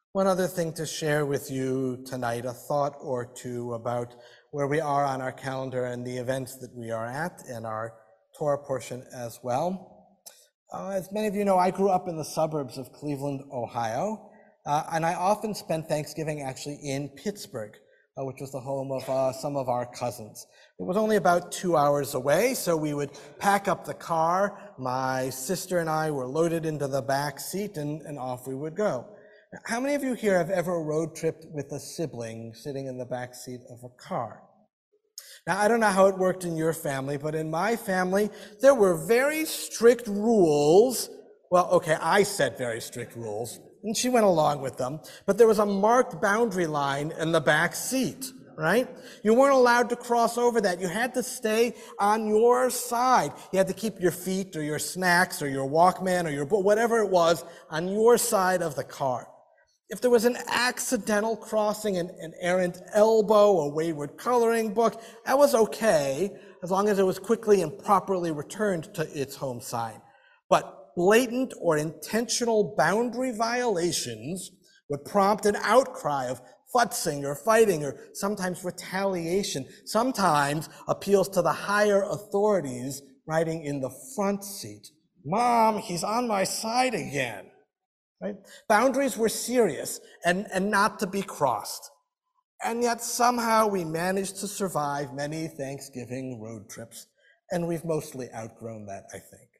One other thing to share with you tonight, a thought or two about where we are on our calendar and the events that we are at in our Torah portion as well. As many of you know, I grew up in the suburbs of Cleveland, Ohio, and I often spent Thanksgiving actually in Pittsburgh, which was the home of some of our cousins. It was only about 2 hours away, so we would pack up the car. My sister and I were loaded into the back seat, and off we would go. How many of you here have ever road tripped with a sibling sitting in the back seat of a car? Now, I don't know how it worked in your family, but in my family, there were very strict rules. Well, okay, I set very strict rules, and she went along with them, but there was a marked boundary line in the back seat, right? You weren't allowed to cross over that. You had to stay on your side. You had to keep your feet or your snacks or your Walkman or your book, whatever it was, on your side of the car. If there was an accidental crossing, an errant elbow, a wayward coloring book, that was okay, as long as it was quickly and properly returned to its home sign. But blatant or intentional boundary violations would prompt an outcry of futzing or fighting or sometimes retaliation, sometimes appeals to the higher authorities riding in the front seat. Mom, he's on my side again. Right? Boundaries were serious and not to be crossed. And yet somehow we managed to survive many Thanksgiving road trips, and we've mostly outgrown that, I think.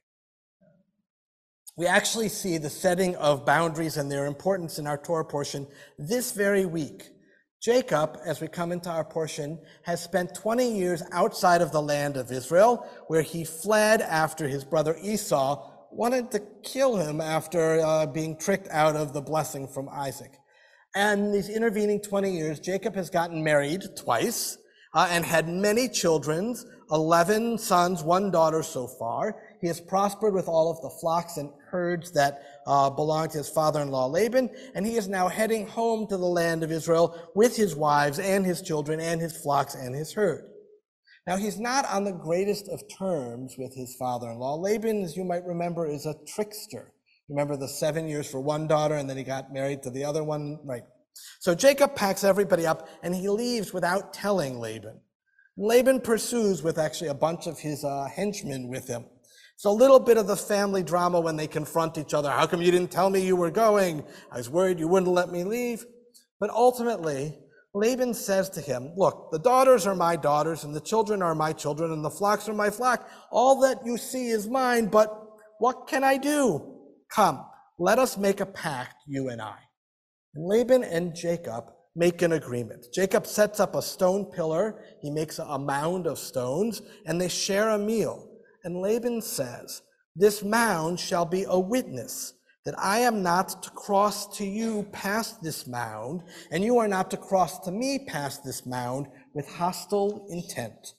We actually see the setting of boundaries and their importance in our Torah portion this very week. Jacob, as we come into our portion, has spent 20 years outside of the land of Israel, where he fled after his brother Esau wanted to kill him after being tricked out of the blessing from Isaac. And these intervening 20 years, Jacob has gotten married twice and had many children, 11 sons, 1 daughter so far. He has prospered with all of the flocks and herds that belonged to his father-in-law Laban, and he is now heading home to the land of Israel with his wives and his children and his flocks and his herd. Now, he's not on the greatest of terms with his father-in-law. Laban, as you might remember, is a trickster. Remember the 7 years for 1 daughter, and then he got married to the other one? Right. So Jacob packs everybody up, and he leaves without telling Laban. Laban pursues with actually a bunch of his henchmen with him. It's a little bit of the family drama when they confront each other. How come you didn't tell me you were going? I was worried you wouldn't let me leave. But ultimately, Laban says to him, look, the daughters are my daughters, and the children are my children, and the flocks are my flock. All that you see is mine, but what can I do? Come, let us make a pact, you and I. And Laban and Jacob make an agreement. Jacob sets up a stone pillar. He makes a mound of stones, and they share a meal. And Laban says, this mound shall be a witness that I am not to cross to you past this mound, and you are not to cross to me past this mound with hostile intent.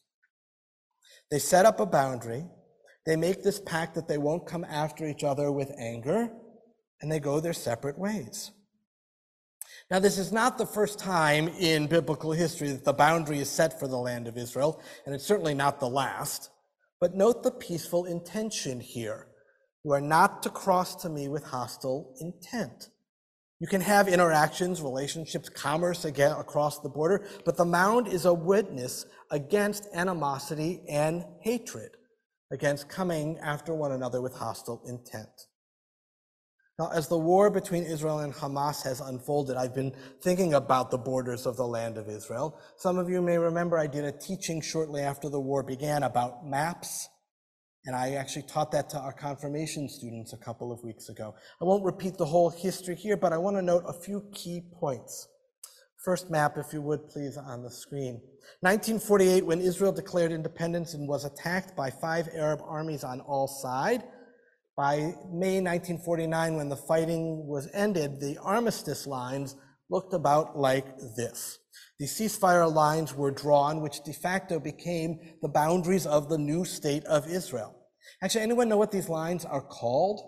They set up a boundary. They make this pact that they won't come after each other with anger, and they go their separate ways. Now, this is not the first time in biblical history that the boundary is set for the land of Israel, and it's certainly not the last. But note the peaceful intention here. You are not to cross to me with hostile intent. You can have interactions, relationships, commerce again across the border, but the mound is a witness against animosity and hatred, against coming after one another with hostile intent. Now, as the war between Israel and Hamas has unfolded, I've been thinking about the borders of the land of Israel. Some of you may remember I did a teaching shortly after the war began about maps. And I actually taught that to our confirmation students a couple of weeks ago. I won't repeat the whole history here, but I want to note a few key points. First map, if you would, please, on the screen. 1948, when Israel declared independence and was attacked by 5 Arab armies on all sides. By May 1949, when the fighting was ended, the armistice lines looked about like this. The ceasefire lines were drawn, which de facto became the boundaries of the new state of Israel. Actually, anyone know what these lines are called?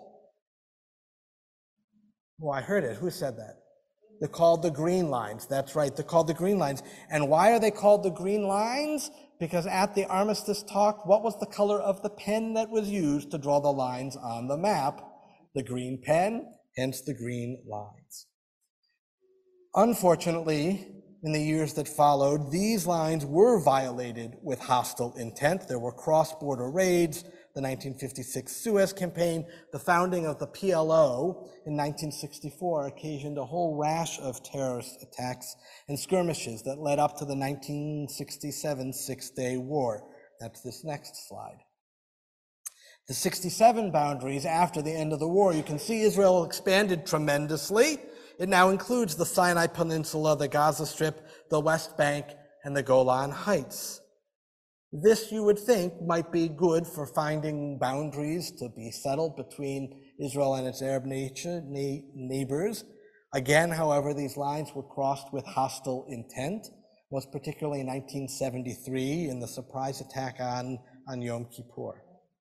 Oh, I heard it. Who said that? They're called the green lines. That's right. They're called the green lines. And why are they called the green lines? Because at the armistice talk, what was the color of the pen that was used to draw the lines on the map? The green pen, hence the green lines. Unfortunately, in the years that followed, these lines were violated with hostile intent. There were cross-border raids, the 1956 Suez Campaign, the founding of the PLO in 1964 occasioned a whole rash of terrorist attacks and skirmishes that led up to the 1967 Six-Day War. That's this next slide. The 67 boundaries after the end of the war, you can see Israel expanded tremendously. It now includes the Sinai Peninsula, the Gaza Strip, the West Bank, and the Golan Heights. This, you would think, might be good for finding boundaries to be settled between Israel and its Arab neighbors. Again, however, these lines were crossed with hostile intent, most particularly in 1973 in the surprise attack on Yom Kippur.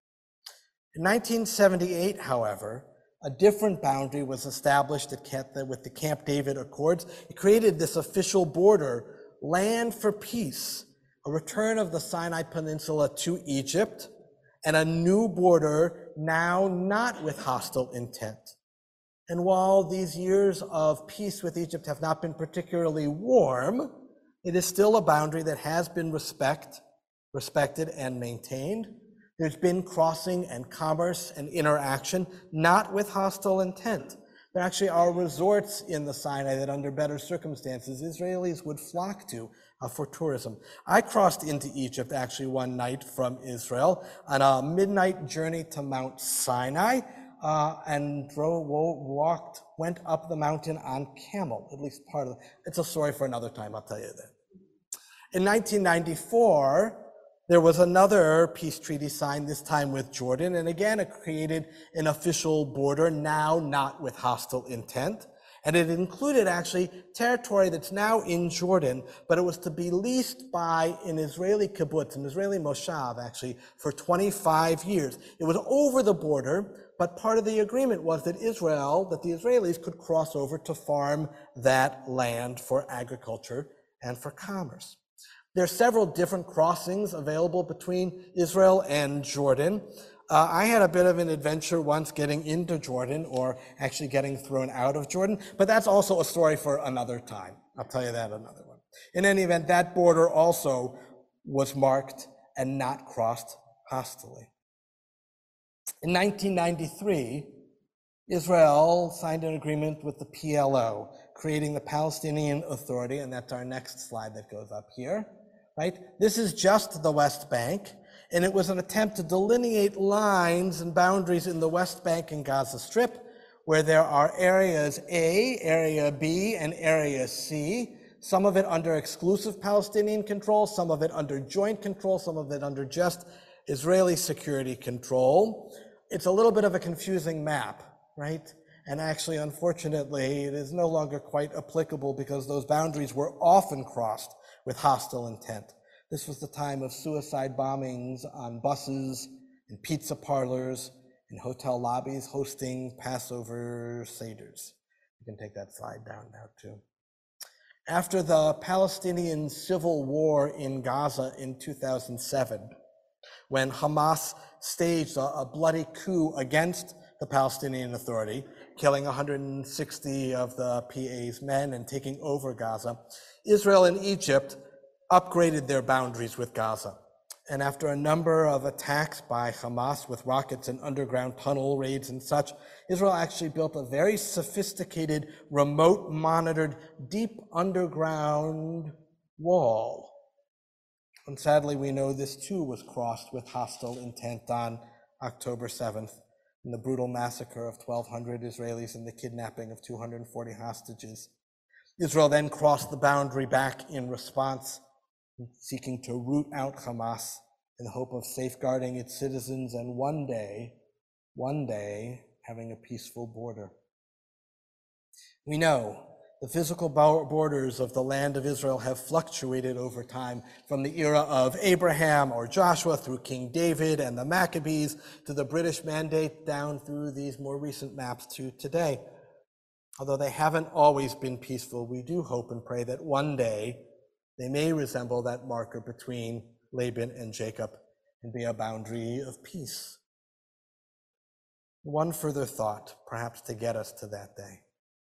In 1978, however, a different boundary was established with the Camp David Accords. It created this official border, land for peace, a return of the Sinai Peninsula to Egypt, and a new border now not with hostile intent. And while these years of peace with Egypt have not been particularly warm, it is still a boundary that has been respected and maintained. There's been crossing and commerce and interaction, not with hostile intent. There actually are resorts in the Sinai that under better circumstances, Israelis would flock to for tourism. I crossed into Egypt actually one night from Israel on a midnight journey to Mount Sinai and went up the mountain on camel, at least part of it. It's a story for another time, I'll tell you that. In 1994, there was another peace treaty signed, this time with Jordan, and again it created an official border, now not with hostile intent. And it included actually territory that's now in Jordan, but it was to be leased by an Israeli kibbutz, an Israeli moshav actually, for 25 years. It was over the border, but part of the agreement was that the Israelis could cross over to farm that land for agriculture and for commerce. There are several different crossings available between Israel and Jordan. I had a bit of an adventure once getting into Jordan, or actually getting thrown out of Jordan, but that's also a story for another time. I'll tell you that another one. In any event, that border also was marked and not crossed hostilely. In 1993, Israel signed an agreement with the PLO, creating the Palestinian Authority, and that's our next slide that goes up here. Right? This is just the West Bank, and it was an attempt to delineate lines and boundaries in the West Bank and Gaza Strip, where there are areas A, area B, and area C, some of it under exclusive Palestinian control, some of it under joint control, some of it under just Israeli security control. It's a little bit of a confusing map, right? And actually, unfortunately, it is no longer quite applicable because those boundaries were often crossed with hostile intent. This was the time of suicide bombings on buses and pizza parlors and hotel lobbies hosting Passover Seders. You can take that slide down now too. After the Palestinian civil war in Gaza in 2007, when Hamas staged a bloody coup against the Palestinian Authority, killing 160 of the PA's men and taking over Gaza, Israel and Egypt upgraded their boundaries with Gaza. And after a number of attacks by Hamas with rockets and underground tunnel raids and such, Israel actually built a very sophisticated, remote monitored, deep underground wall. And sadly, we know this too was crossed with hostile intent on October 7th, in the brutal massacre of 1,200 Israelis and the kidnapping of 240 hostages. Israel then crossed the boundary back in response, seeking to root out Hamas in the hope of safeguarding its citizens and one day, having a peaceful border. We know the physical borders of the land of Israel have fluctuated over time, from the era of Abraham or Joshua through King David and the Maccabees to the British Mandate down through these more recent maps to today. Although they haven't always been peaceful, we do hope and pray that one day they may resemble that marker between Laban and Jacob and be a boundary of peace. One further thought, perhaps to get us to that day.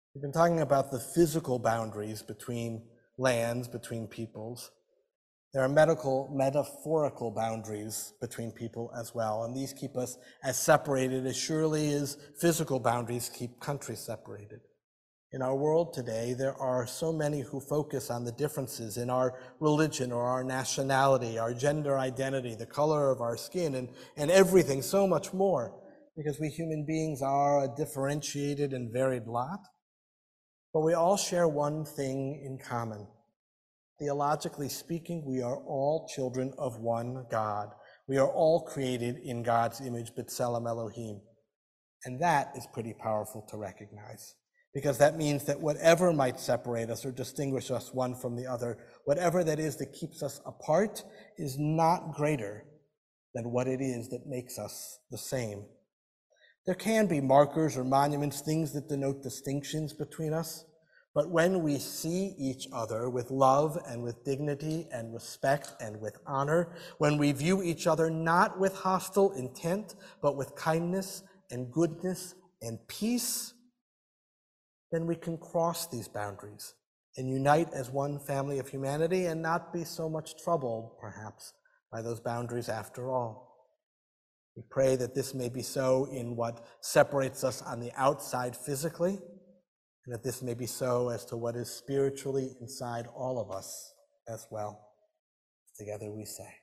We've been talking about the physical boundaries between lands, between peoples. There are metaphorical boundaries between people as well, and these keep us as separated as surely as physical boundaries keep countries separated. In our world today, there are so many who focus on the differences in our religion or our nationality, our gender identity, the color of our skin, and everything, so much more, because we human beings are a differentiated and varied lot. But we all share one thing in common. Theologically speaking, we are all children of one God. We are all created in God's image, B'Tselem Elohim. And that is pretty powerful to recognize, because that means that whatever might separate us or distinguish us one from the other, whatever that is that keeps us apart, is not greater than what it is that makes us the same. There can be markers or monuments, things that denote distinctions between us, but when we see each other with love and with dignity and respect and with honor, when we view each other not with hostile intent, but with kindness and goodness and peace, then we can cross these boundaries and unite as one family of humanity and not be so much troubled, perhaps, by those boundaries after all. We pray that this may be so in what separates us on the outside physically, and that this may be so as to what is spiritually inside all of us as well. Together we say.